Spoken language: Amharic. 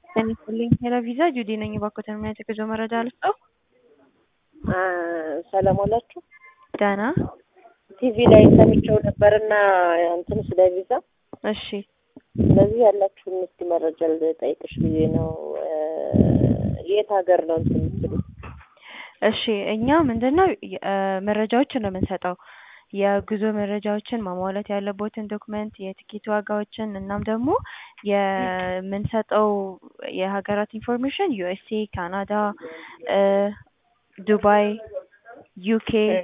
ጤናይስጥልኝ ሄለቪዛ ጁዲ ነኝ። እባክዎትን ምን አይነት የጉዞ መረጃ ልስጥዎ? ሰላም ዋላችሁ። ደህና። ቲቪ ላይ ሰምቼው ነበርና እንትን ስለ ቪዛ። እሺ ስለዚህ ያላችሁን እስኪ መረጃ ልጠይቅሽ ብዬ ነው። የት ሀገር ነው እንትን የምትሉት? እሺ እኛ ምንድነው መረጃዎችን ነው የምንሰጠው። የጉዞ መረጃዎችን ማሟላት ያለቦትን ዶክመንት፣ የትኬት ዋጋዎችን እናም ደግሞ የምንሰጠው የሀገራት ኢንፎርሜሽን ዩኤስኤ፣ ካናዳ፣ ዱባይ፣ ዩኬ